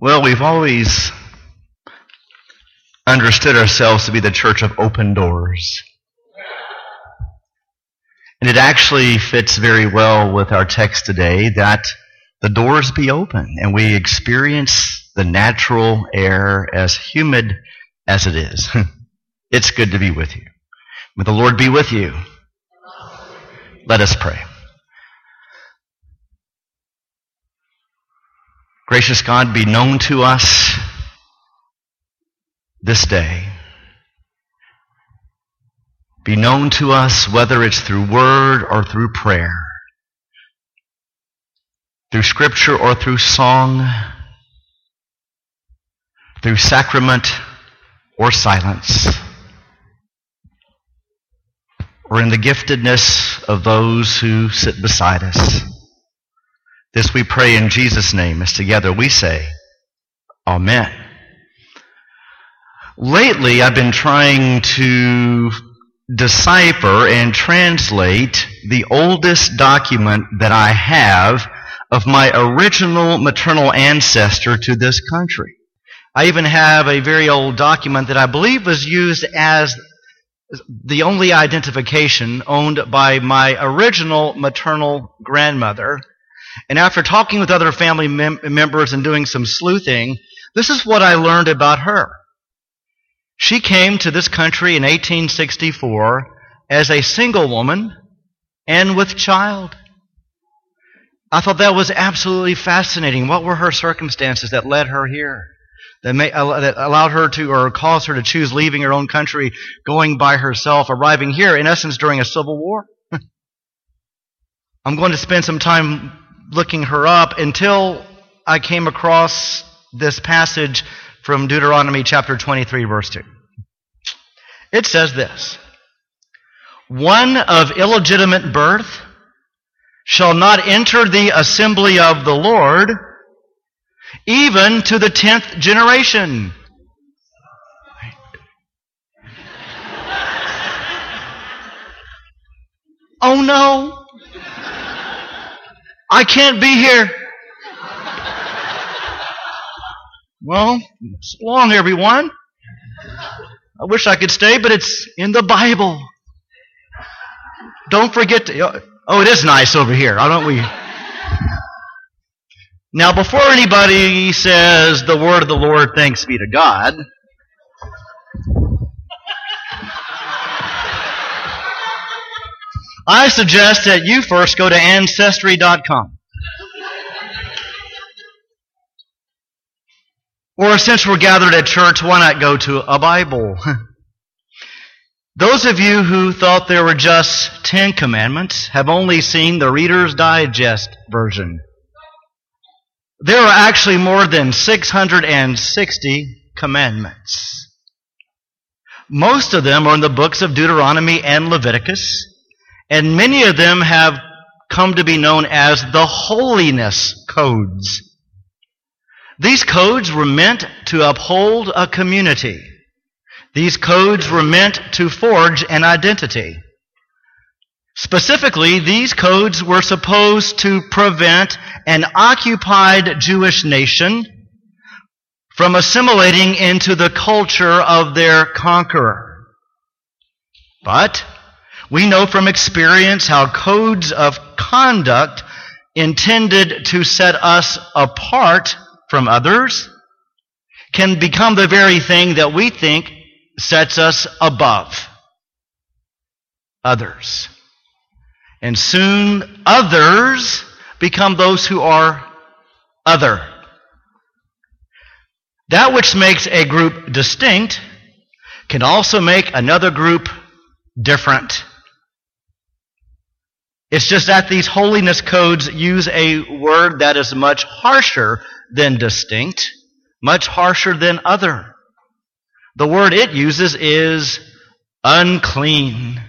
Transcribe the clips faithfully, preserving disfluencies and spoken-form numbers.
Well, we've always understood ourselves to be the church of open doors. And it actually fits very well with our text today that the doors be open and we experience the natural air as humid as it is. It's good to be with you. May the Lord be with you. Let us pray. Gracious God, be known to us this day. Be known to us whether it's through word or through prayer, through scripture or through song, through sacrament or silence, or in the giftedness of those who sit beside us. This we pray in Jesus' name, as together we say, Amen. Lately, I've been trying to decipher and translate the oldest document that I have of my original maternal ancestor to this country. I even have a very old document that I believe was used as the only identification owned by my original maternal grandmother. And after talking with other family mem- members and doing some sleuthing, this is what I learned about her. She came to this country in eighteen sixty-four as a single woman and with child. I thought that was absolutely fascinating. What were her circumstances that led her here? That, may, uh, that allowed her to, or caused her to choose leaving her own country, going by herself, arriving here, in essence, during a civil war? I'm going to spend some time looking her up until I came across this passage from Deuteronomy chapter twenty-three, verse two. It says this: one of illegitimate birth shall not enter the assembly of the Lord, even to the tenth generation. Oh no! I can't be here. Well, so long, everyone. I wish I could stay, but it's in the Bible. Don't forget to... Oh, it is nice over here. Why don't we... Now, before anybody says the word of the Lord, thanks be to God, I suggest that you first go to Ancestry dot com. Or since we're gathered at church, why not go to a Bible? Those of you who thought there were just Ten Commandments have only seen the Reader's Digest version. There are actually more than six hundred sixty commandments. Most of them are in the books of Deuteronomy and Leviticus, and many of them have come to be known as the holiness codes. These codes were meant to uphold a community. These codes were meant to forge an identity. Specifically, these codes were supposed to prevent an occupied Jewish nation from assimilating into the culture of their conqueror. But we know from experience how codes of conduct intended to set us apart from others can become the very thing that we think sets us above others. And soon others become those who are other. That which makes a group distinct can also make another group different. It's just that these holiness codes use a word that is much harsher than distinct, much harsher than other. The word it uses is unclean.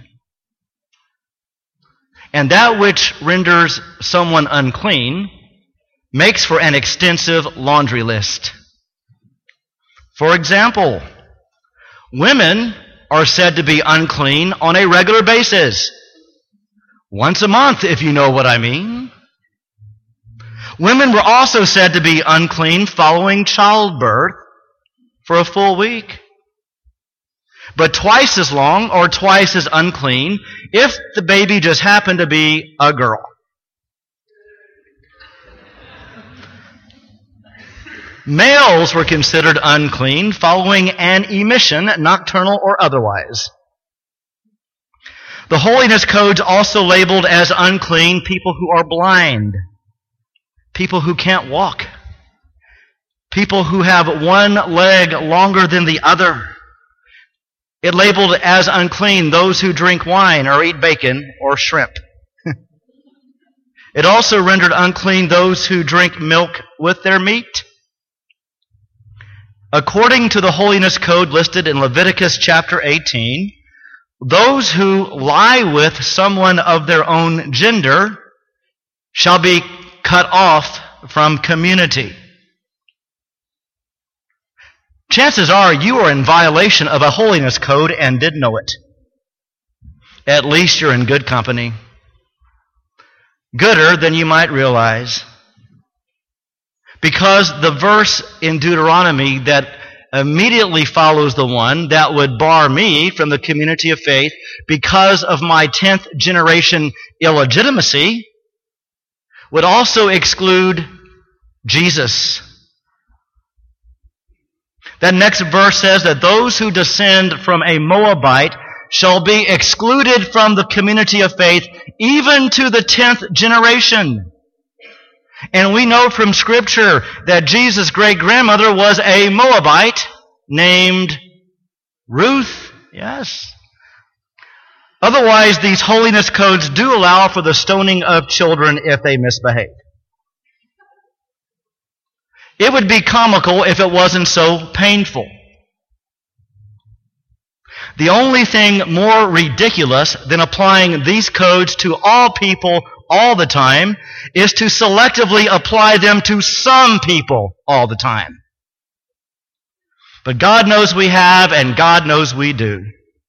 And that which renders someone unclean makes for an extensive laundry list. For example, women are said to be unclean on a regular basis. Once a month, if you know what I mean. Women were also said to be unclean following childbirth for a full week, but twice as long or twice as unclean if the baby just happened to be a girl. Males were considered unclean following an emission, nocturnal or otherwise. The holiness codes also labeled as unclean people who are blind, people who can't walk, people who have one leg longer than the other. It labeled as unclean those who drink wine or eat bacon or shrimp. It also rendered unclean those who drink milk with their meat. According to the holiness code listed in Leviticus chapter eighteen, those who lie with someone of their own gender shall be cut off from community. Chances are you are in violation of a holiness code and didn't know it. At least you're in good company. Gooder than you might realize. Because the verse in Deuteronomy that immediately follows the one that would bar me from the community of faith because of my tenth generation illegitimacy would also exclude Jesus. That next verse says that those who descend from a Moabite shall be excluded from the community of faith even to the tenth generation. And we know from Scripture that Jesus' great-grandmother was a Moabite named Ruth. Yes. Otherwise, these holiness codes do allow for the stoning of children if they misbehave. It would be comical if it wasn't so painful. The only thing more ridiculous than applying these codes to all people all the time is to selectively apply them to some people all the time. But God knows we have, and God knows we do.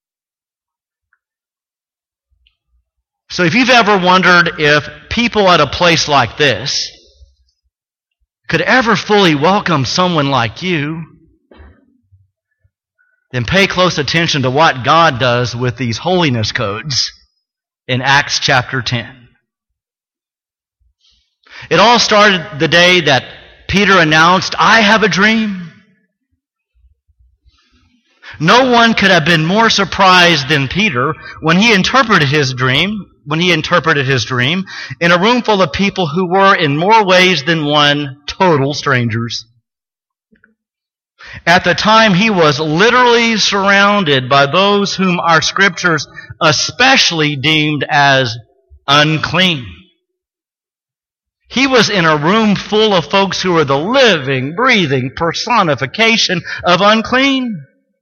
So if you've ever wondered if people at a place like this could ever fully welcome someone like you, then pay close attention to what God does with these holiness codes in Acts chapter ten. It all started the day that Peter announced, "I have a dream." No one could have been more surprised than Peter when he interpreted his dream, when he interpreted his dream in a room full of people who were in more ways than one total strangers. At the time, he was literally surrounded by those whom our scriptures especially deemed as unclean. He was in a room full of folks who were the living, breathing personification of unclean.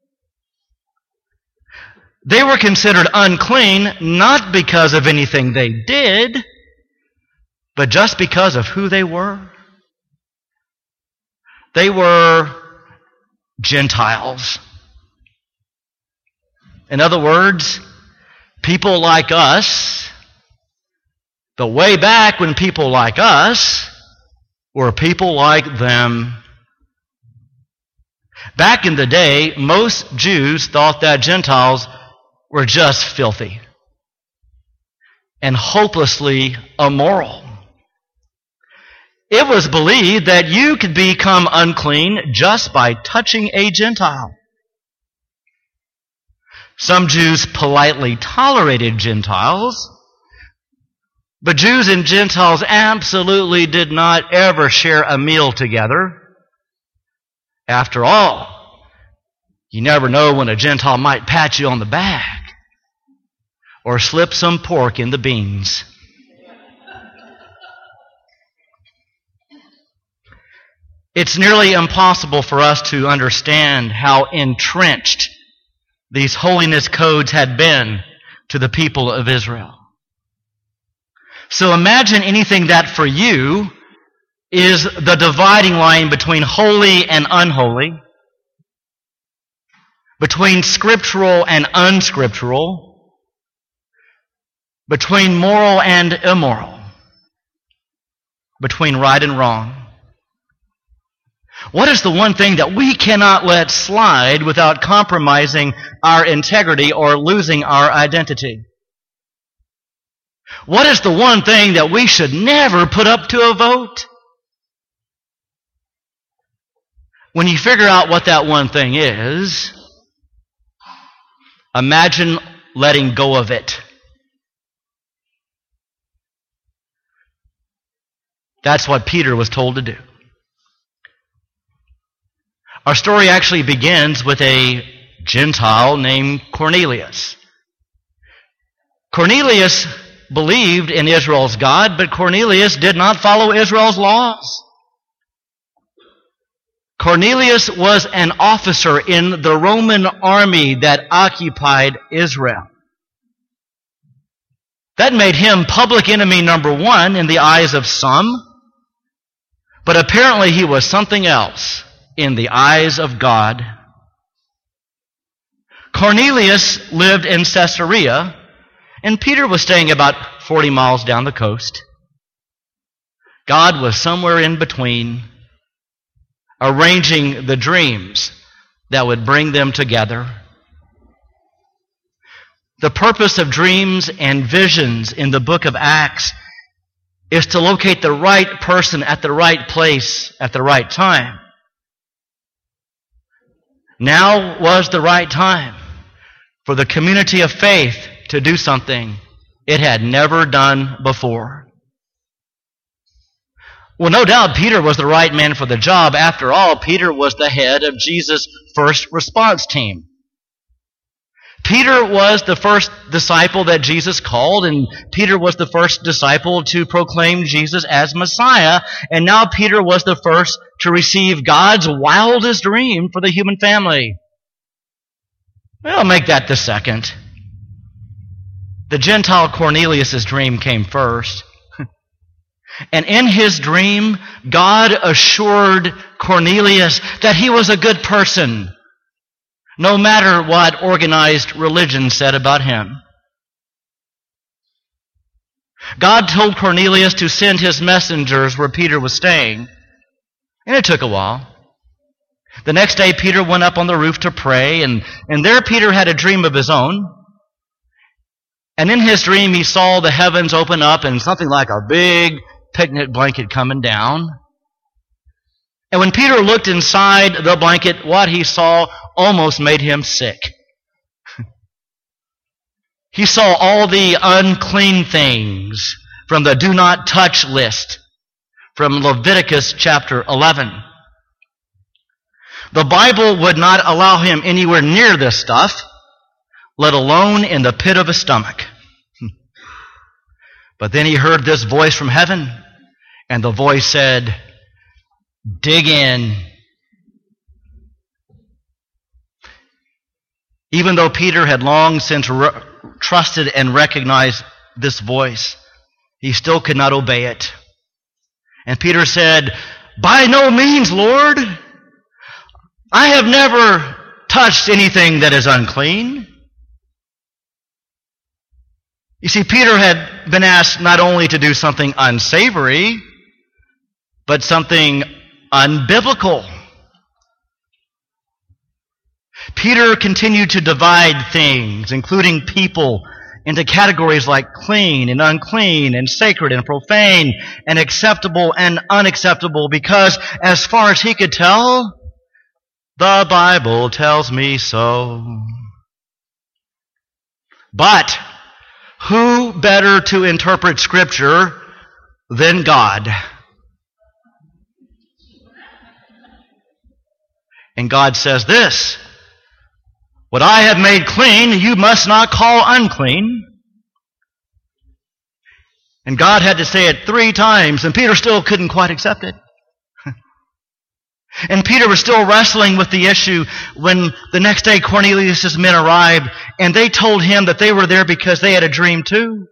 They were considered unclean not because of anything they did, but just because of who they were. They were Gentiles. In other words, people like us, the way back when people like us were people like them. Back in the day, most Jews thought that Gentiles were just filthy and hopelessly immoral. It was believed that you could become unclean just by touching a Gentile. Some Jews politely tolerated Gentiles, but Jews and Gentiles absolutely did not ever share a meal together. After all, you never know when a Gentile might pat you on the back or slip some pork in the beans. It's nearly impossible for us to understand how entrenched these holiness codes had been to the people of Israel. So imagine anything that for you is the dividing line between holy and unholy, between scriptural and unscriptural, between moral and immoral, between right and wrong? What is the one thing that we cannot let slide without compromising our integrity or losing our identity? What is the one thing that we should never put up to a vote? When you figure out what that one thing is, imagine letting go of it. That's what Peter was told to do. Our story actually begins with a Gentile named Cornelius. Cornelius believed in Israel's God, but Cornelius did not follow Israel's laws. Cornelius was an officer in the Roman army that occupied Israel. That made him public enemy number one in the eyes of some, but apparently he was something else in the eyes of God. Cornelius lived in Caesarea, and Peter was staying about forty miles down the coast. God was somewhere in between, arranging the dreams that would bring them together. The purpose of dreams and visions in the book of Acts is to locate the right person at the right place at the right time. Now was the right time for the community of faith to do something it had never done before. Well, no doubt Peter was the right man for the job. After all, Peter was the head of Jesus' first response team. Peter was the first disciple that Jesus called, and Peter was the first disciple to proclaim Jesus as Messiah, and now Peter was the first to receive God's wildest dream for the human family. Well, make that the second. The Gentile Cornelius' dream came first. And in his dream, God assured Cornelius that he was a good person, no matter what organized religion said about him. God told Cornelius to send his messengers where Peter was staying, and it took a while. The next day, Peter went up on the roof to pray, and, and there Peter had a dream of his own. And in his dream, he saw the heavens open up and something like a big picnic blanket coming down. And when Peter looked inside the blanket, what he saw almost made him sick. He saw all the unclean things from the do not touch list from Leviticus chapter eleven. The Bible would not allow him anywhere near this stuff, let alone in the pit of his stomach. But then he heard this voice from heaven, and the voice said, "Dig in." Even though Peter had long since re- trusted and recognized this voice, he still could not obey it. And Peter said, "By no means, Lord. I have never touched anything that is unclean." You see, Peter had been asked not only to do something unsavory, but something unbiblical. Peter continued to divide things, including people, into categories like clean and unclean and sacred and profane and acceptable and unacceptable, because as far as he could tell, the Bible tells me so. But who better to interpret Scripture than God? And God says this, "What I have made clean, you must not call unclean." And God had to say it three times, and Peter still couldn't quite accept it. And Peter was still wrestling with the issue when the next day Cornelius' men arrived, and they told him that they were there because they had a dream too.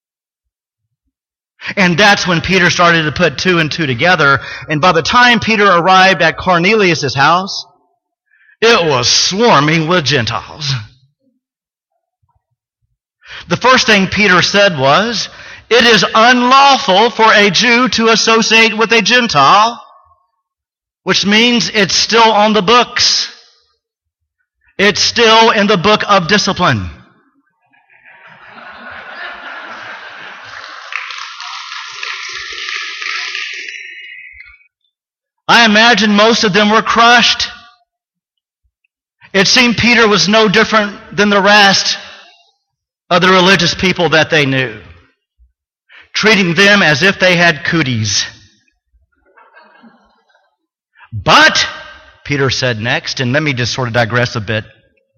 And that's when Peter started to put two and two together. And by the time Peter arrived at Cornelius' house, it was swarming with Gentiles. The first thing Peter said was, It is unlawful for a Jew to associate with a Gentile, which means it's still on the books. It's still in the book of discipline. I imagine most of them were crushed. It seemed Peter was no different than the rest of the religious people that they knew, treating them as if they had cooties. But, Peter said next, and let me just sort of digress a bit.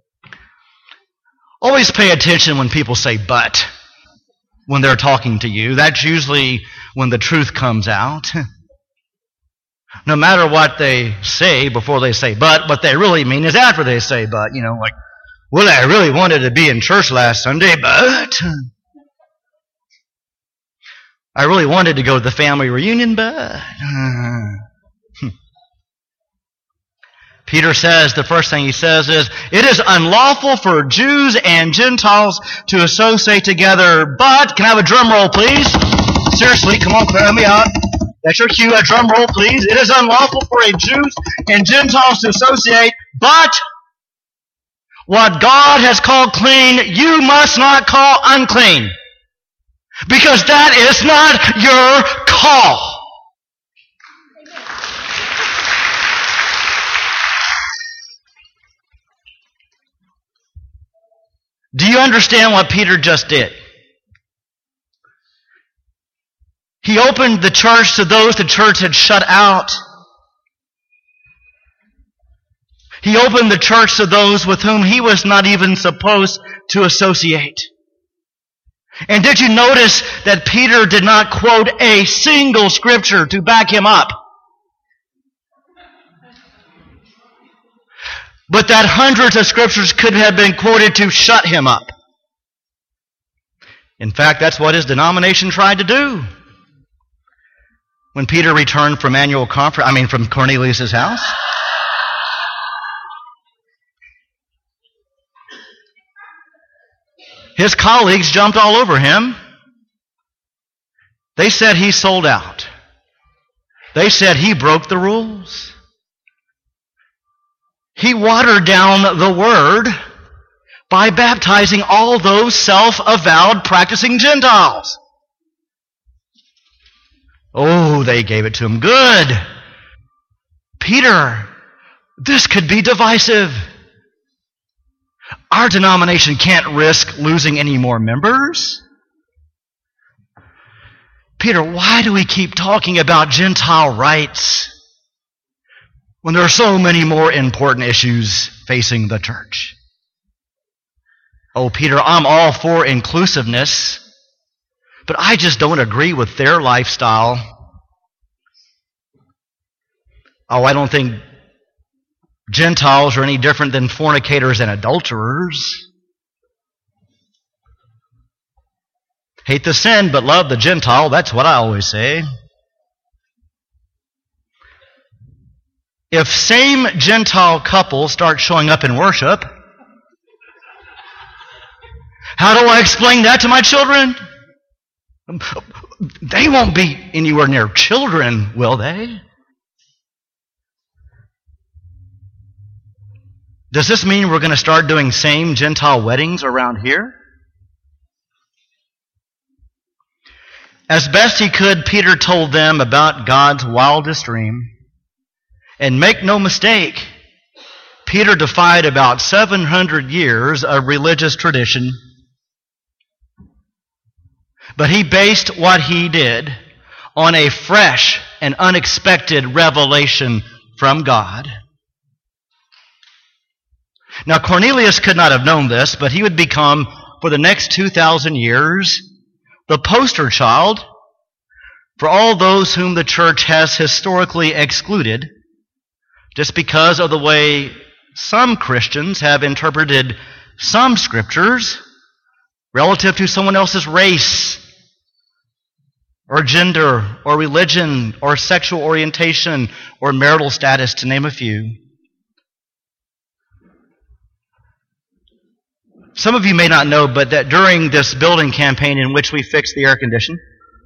Always pay attention when people say but when they're talking to you. That's usually when the truth comes out. No matter what they say before they say but, what they really mean is after they say but. You know, like, well, I really wanted to be in church last Sunday, but I really wanted to go to the family reunion, but Peter says, the first thing he says is, it is unlawful for Jews and Gentiles to associate together, but, can I have a drum roll, please? Seriously, come on, clear me out. That's your cue, a drum roll, please. It is unlawful for a Jews and Gentiles to associate, but what God has called clean, you must not call unclean. Because that is not your call. Do you understand what Peter just did? He opened the church to those the church had shut out. He opened the church to those with whom he was not even supposed to associate. And did you notice that Peter did not quote a single scripture to back him up? But that hundreds of scriptures could have been quoted to shut him up. In fact, that's what his denomination tried to do. When Peter returned from annual conference, I mean from Cornelius' house. His colleagues jumped all over him. They said he sold out. They said he broke the rules. He watered down the word by baptizing all those self-avowed practicing Gentiles. Oh, they gave it to him good. Peter, this could be divisive. Our denomination can't risk losing any more members. Peter, why do we keep talking about Gentile rights when there are so many more important issues facing the church? Oh, Peter, I'm all for inclusiveness, but I just don't agree with their lifestyle. Oh, I don't think Gentiles are any different than fornicators and adulterers. Hate the sin, but love the Gentile. That's what I always say. If same Gentile couples start showing up in worship, how do I explain that to my children? They won't be anywhere near children, will they? Does this mean we're going to start doing same Gentile weddings around here? As best he could, Peter told them about God's wildest dream. And make no mistake, Peter defied about seven hundred years of religious tradition. But he based what he did on a fresh and unexpected revelation from God. Now, Cornelius could not have known this, but he would become, for the next two thousand years, the poster child for all those whom the church has historically excluded, just because of the way some Christians have interpreted some scriptures relative to someone else's race, or gender, or religion, or sexual orientation, or marital status, to name a few. Some of you may not know, but that during this building campaign in which we fixed the air condition,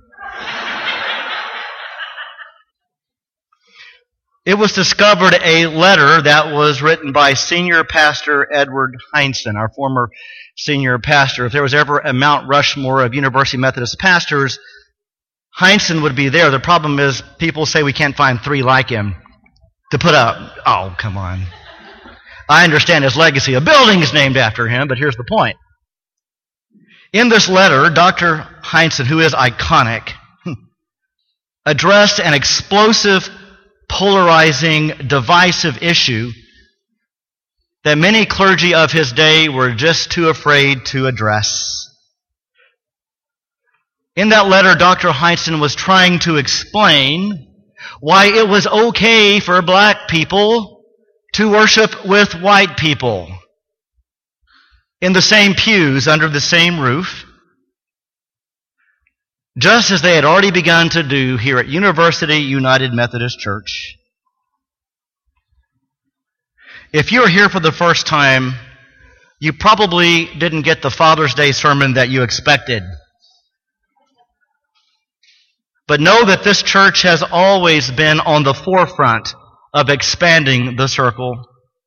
it was discovered a letter that was written by Senior Pastor Edward Heinzen, our former senior pastor. If there was ever a Mount Rushmore of University Methodist pastors, Heinzen would be there. The problem is people say we can't find three like him to put up. Oh, come on. I understand his legacy. A building is named after him, but here's the point. In this letter, Doctor Heinzen, who is iconic, addressed an explosive, polarizing, divisive issue that many clergy of his day were just too afraid to address. In that letter, Doctor Heinzen was trying to explain why it was okay for black people to worship with white people in the same pews under the same roof, just as they had already begun to do here at University United Methodist Church. If you're here for the first time, you probably didn't get the Father's Day sermon that you expected. But know that this church has always been on the forefront of expanding the circle.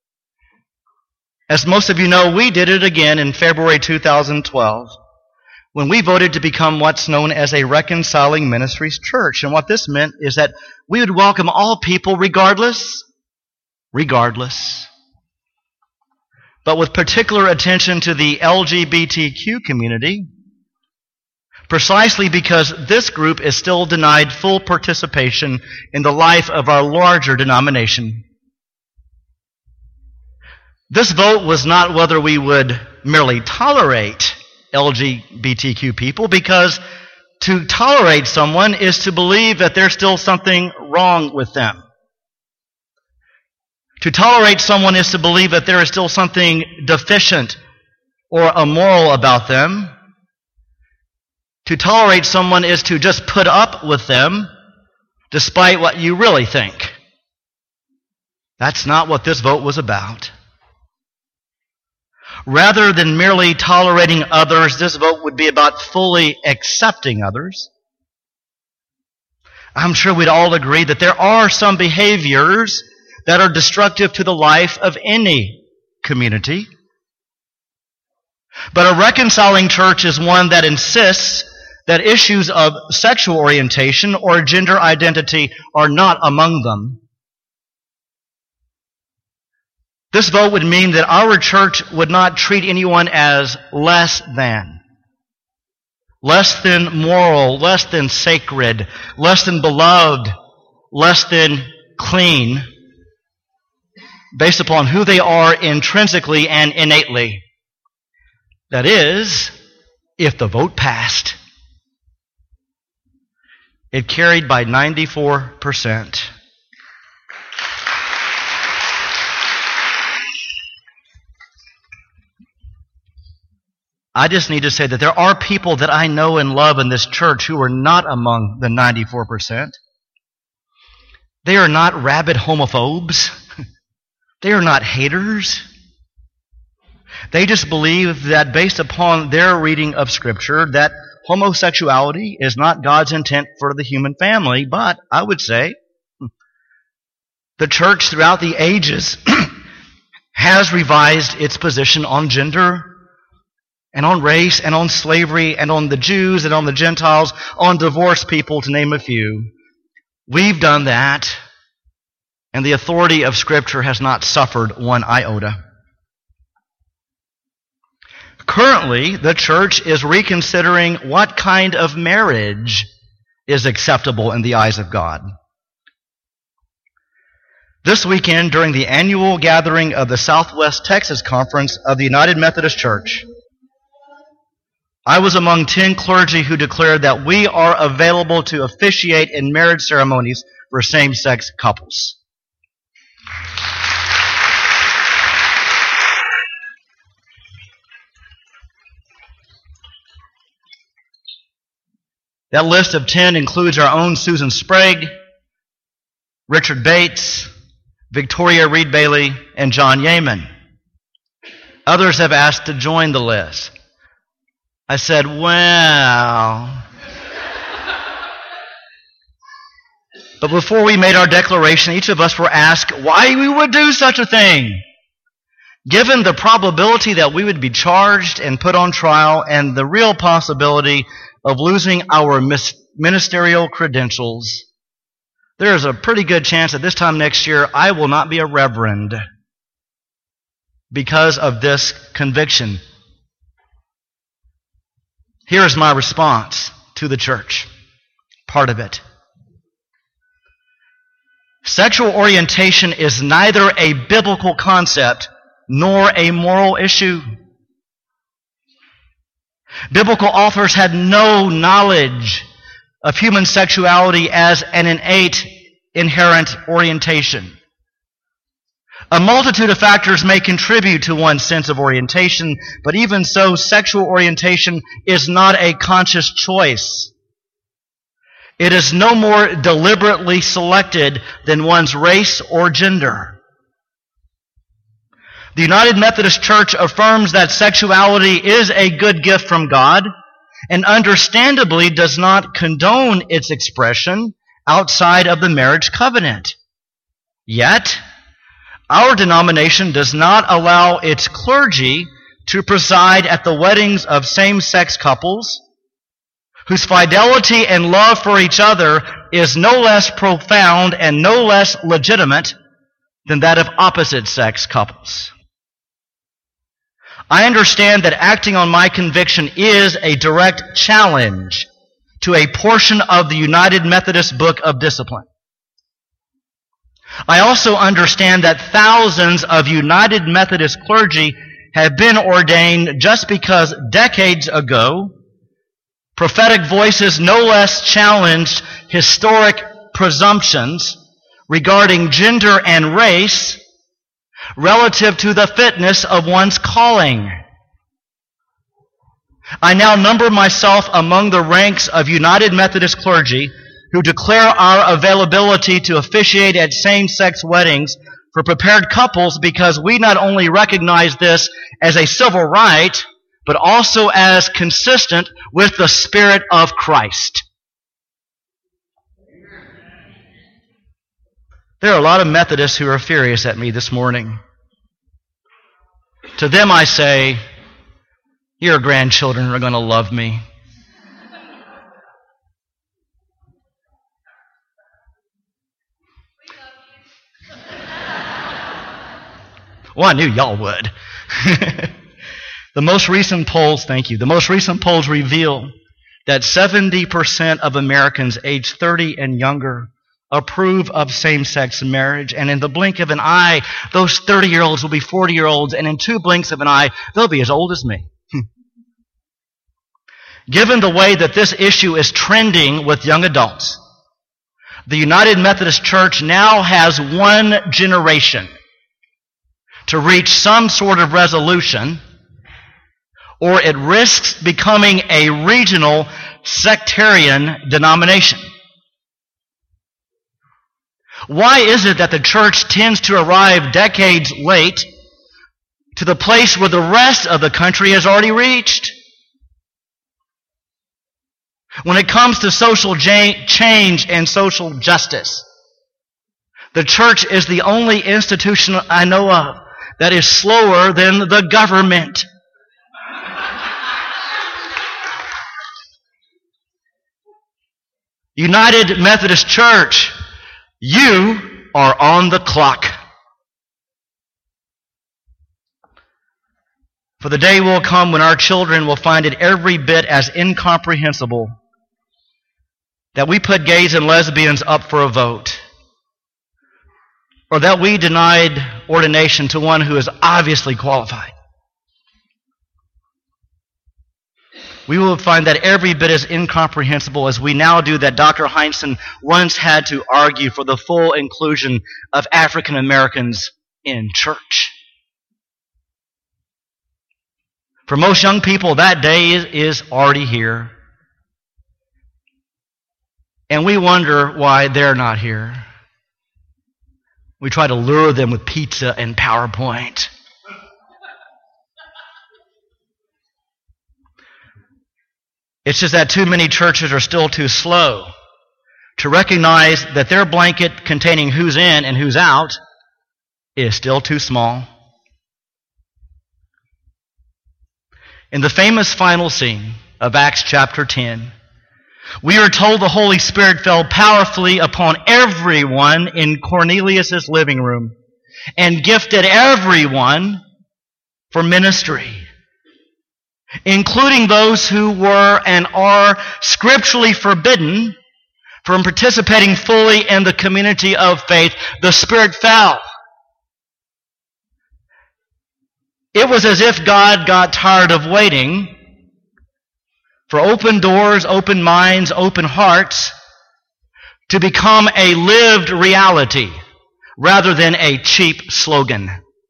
As most of you know, we did it again in February two thousand twelve when we voted to become what's known as a Reconciling Ministries church. And what this meant is that we would welcome all people regardless, regardless, but with particular attention to the L G B T Q community, precisely because this group is still denied full participation in the life of our larger denomination. This vote was not whether we would merely tolerate L G B T Q people, because to tolerate someone is to believe that there's still something wrong with them. To tolerate someone is to believe that there is still something deficient or immoral about them. To tolerate someone is to just put up with them despite what you really think. That's not what this vote was about. Rather than merely tolerating others, this vote would be about fully accepting others. I'm sure we'd all agree that there are some behaviors that are destructive to the life of any community. But a reconciling church is one that insists that issues of sexual orientation or gender identity are not among them. This vote would mean that our church would not treat anyone as less than, less than moral, less than sacred, less than beloved, less than clean, based upon who they are intrinsically and innately. That is, if the vote passed. It carried by ninety-four percent. I just need to say that there are people that I know and love in this church who are not among the ninety-four percent. They are not rabid homophobes. They are not haters. They just believe that based upon their reading of Scripture, that homosexuality is not God's intent for the human family. But I would say the church throughout the ages has revised its position on gender and on race and on slavery and on the Jews and on the Gentiles, on divorced people, to name a few. We've done that, and the authority of Scripture has not suffered one iota. Currently, the church is reconsidering what kind of marriage is acceptable in the eyes of God. This weekend, during the annual gathering of the Southwest Texas Conference of the United Methodist Church, I was among ten clergy who declared that we are available to officiate in marriage ceremonies for same-sex couples. That list of ten includes our own Susan Sprague, Richard Bates, Victoria Reed Bailey, and John Yeaman. Others have asked to join the list. I said, well... But before we made our declaration, each of us were asked why we would do such a thing. Given the probability that we would be charged and put on trial and the real possibility of losing our ministerial credentials, there is a pretty good chance that this time next year I will not be a reverend because of this conviction. Here is my response to the church, part of it. Sexual orientation is neither a biblical concept nor a moral issue. Biblical authors had no knowledge of human sexuality as an innate, inherent orientation. A multitude of factors may contribute to one's sense of orientation, but even so, sexual orientation is not a conscious choice. It is no more deliberately selected than one's race or gender. The United Methodist Church affirms that sexuality is a good gift from God and understandably does not condone its expression outside of the marriage covenant. Yet, our denomination does not allow its clergy to preside at the weddings of same-sex couples whose fidelity and love for each other is no less profound and no less legitimate than that of opposite-sex couples. I understand that acting on my conviction is a direct challenge to a portion of the United Methodist Book of Discipline. I also understand that thousands of United Methodist clergy have been ordained just because decades ago prophetic voices no less challenged historic presumptions regarding gender and race relative to the fitness of one's calling. I now number myself among the ranks of United Methodist clergy who declare our availability to officiate at same-sex weddings for prepared couples because we not only recognize this as a civil right, but also as consistent with the Spirit of Christ. There are a lot of Methodists who are furious at me this morning. To them I say, your grandchildren are going to love me. Well, I knew y'all would. The most recent polls, thank you, the most recent polls reveal that seventy percent of Americans aged thirty and younger approve of same-sex marriage, and in the blink of an eye, those thirty-year-olds will be forty-year-olds, and in two blinks of an eye, they'll be as old as me. Given the way that this issue is trending with young adults, the United Methodist Church now has one generation to reach some sort of resolution, or it risks becoming a regional sectarian denomination. Why is it that the church tends to arrive decades late to the place where the rest of the country has already reached? When it comes to social change and social justice, the church is the only institution I know of that is slower than the government. United Methodist Church, you are on the clock. For the day will come when our children will find it every bit as incomprehensible that we put gays and lesbians up for a vote, or that we denied ordination to one who is obviously qualified. We will find that every bit as incomprehensible as we now do that Doctor Heinsohn once had to argue for the full inclusion of African Americans in church. For most young people, that day is, is already here. And we wonder why they're not here. We try to lure them with pizza and PowerPoint. It's just that too many churches are still too slow to recognize that their blanket containing who's in and who's out is still too small. In the famous final scene of Acts chapter ten, we are told the Holy Spirit fell powerfully upon everyone in Cornelius' living room and gifted everyone for ministry, including those who were and are scripturally forbidden from participating fully in the community of faith. The Spirit fell. It was as if God got tired of waiting for open doors, open minds, open hearts to become a lived reality rather than a cheap slogan.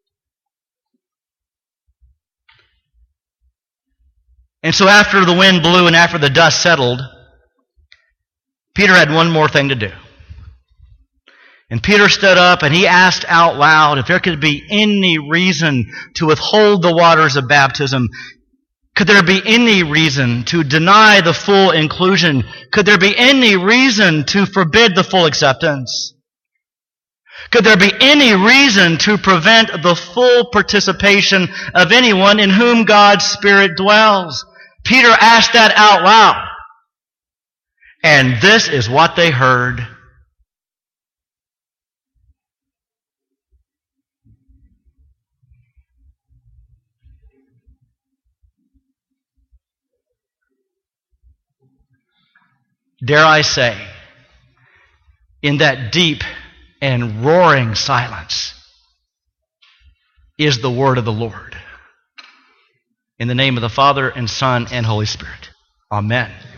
And so after the wind blew and after the dust settled, Peter had one more thing to do. And Peter stood up and he asked out loud if there could be any reason to withhold the waters of baptism. Could there be any reason to deny the full inclusion? Could there be any reason to forbid the full acceptance? Could there be any reason to prevent the full participation of anyone in whom God's Spirit dwells? Peter asked that out loud. And this is what they heard. Dare I say, in that deep and roaring silence is the word of the Lord. In the name of the Father and Son and Holy Spirit. Amen.